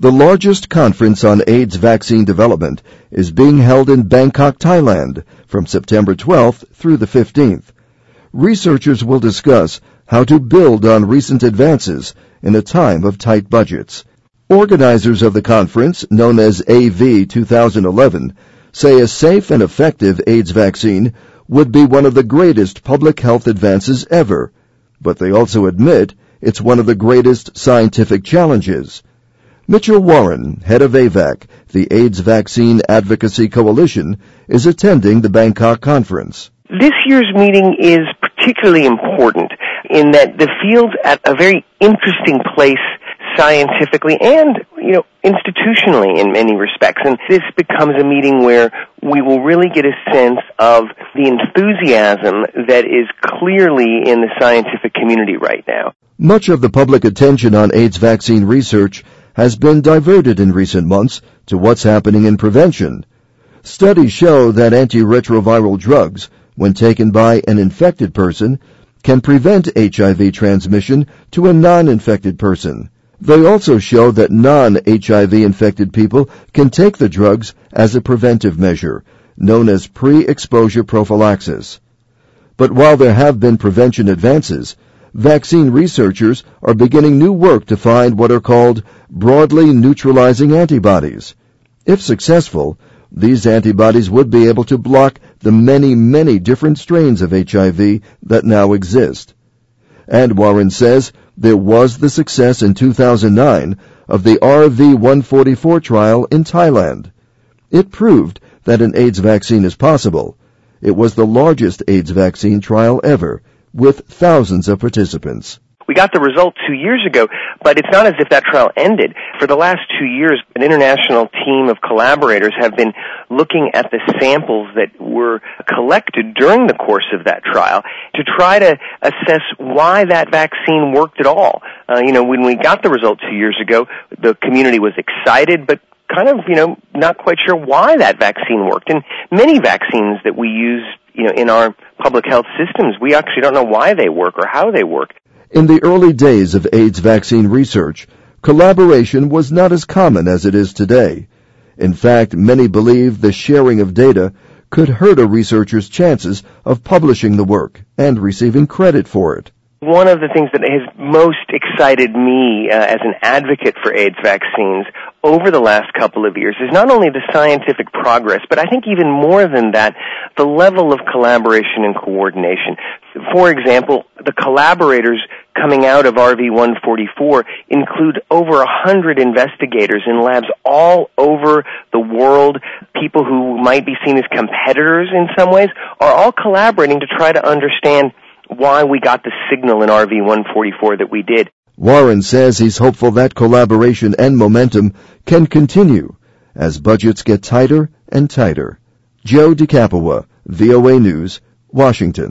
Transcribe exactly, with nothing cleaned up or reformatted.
The largest conference on AIDS vaccine development is being held in Bangkok, Thailand, from September twelfth through the fifteenth. Researchers will discuss how to build on recent advances in a time of tight budgets. Organizers of the conference, known as A V twenty eleven, say a safe and effective AIDS vaccine would be one of the greatest public health advances ever, but they also admit it's one of the greatest scientific challenges. Mitchell Warren, head of A V A C, the AIDS Vaccine Advocacy Coalition, is attending the Bangkok conference. This year's meeting is particularly important in that the field's at a very interesting place scientifically and, you know, institutionally in many respects. And this becomes a meeting where we will really get a sense of the enthusiasm that is clearly in the scientific community right now. Much of the public attention on AIDS vaccine research has been diverted in recent months to what's happening in prevention. Studies show that antiretroviral drugs, when taken by an infected person, can prevent H I V transmission to a non-infected person. They also show that non-H I V infected people can take the drugs as a preventive measure, known as pre-exposure prophylaxis. But while there have been prevention advances, vaccine researchers are beginning new work to find what are called broadly neutralizing antibodies. If successful, these antibodies would be able to block the many, many different strains of H I V that now exist. And Warren says there was the success in two thousand nine of the R V one forty-four trial in Thailand. It proved that an AIDS vaccine is possible. It was the largest AIDS vaccine trial ever, with thousands of participants. We got the result two years ago, but it's not as if that trial ended. For the last two years, an international team of collaborators have been looking at the samples that were collected during the course of that trial to try to assess why that vaccine worked at all. Uh, you know, when we got the result two years ago, the community was excited, but kind of, you know, not quite sure why that vaccine worked. And many vaccines that we use, you know, in our public health systems, we actually don't know why they work or how they work. In the early days of AIDS vaccine research, collaboration was not as common as it is today. In fact, many believe the sharing of data could hurt a researcher's chances of publishing the work and receiving credit for it. One of the things that has most excited me uh, as an advocate for AIDS vaccines over the last couple of years is not only the scientific progress, but I think even more than that, the level of collaboration and coordination. For example, the collaborators coming out of R V one forty-four include over a hundred investigators in labs all over the world. People who might be seen as competitors in some ways are all collaborating to try to understand why we got the signal in R V one forty-four that we did. Warren says he's hopeful that collaboration and momentum can continue as budgets get tighter and tighter. Joe DeCapua, V O A News, Washington.